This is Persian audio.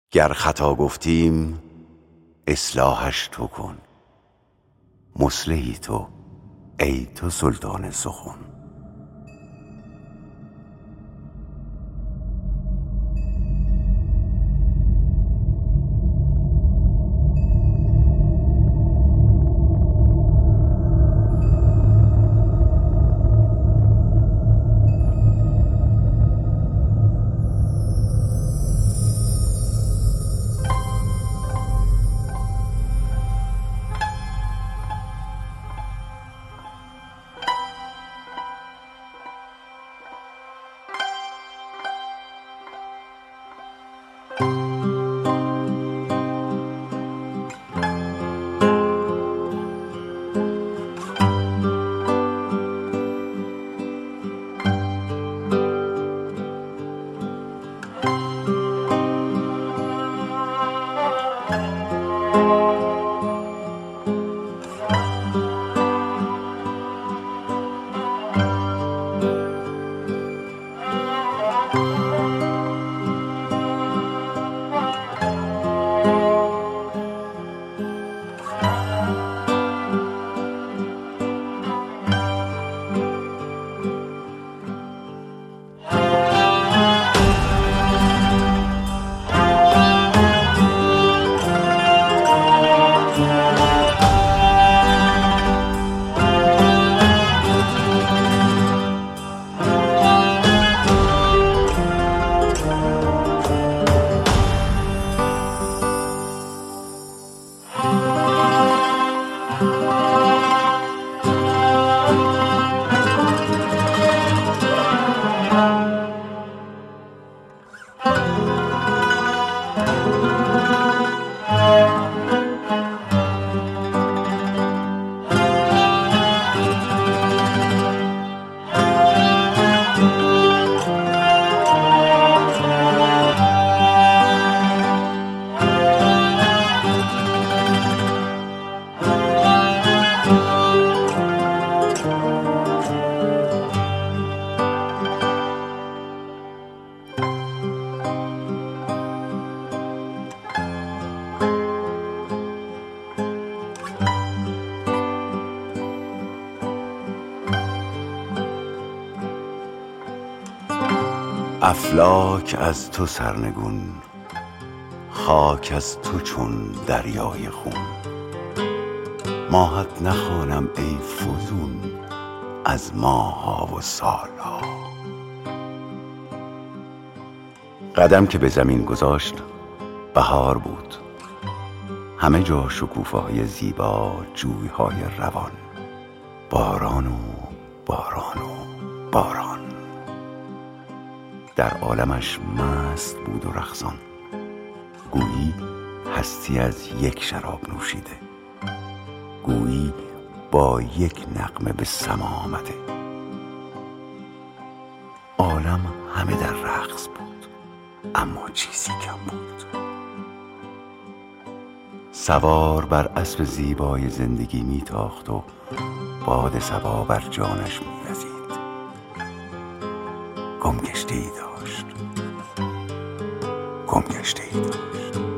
گر خطا گفتیم اصلاحش تو کن، مصلحی تو ای تو سلطان سخن. افلاک از تو سرنگون، خاک از تو چون دریای خون. ماهت نخوانم ای فزون از ماه‌ها و سال‌ها. قدم که به زمین گذاشت بهار بود، همه جا شکوفه‌های زیبا، جوی‌های روان، باران و باران و باران. در عالمش مست بود و رقصان، گویی هستی از یک شراب نوشیده، گویی با یک نغمه به سما آمده. عالم همه در رقص بود، اما چیزی کم بود. سوار بر اسب زیبای زندگی میتاخت و باد صبا بر جانش میوزید. گمگشته‌ای داشت، گمگشته‌ای داشت.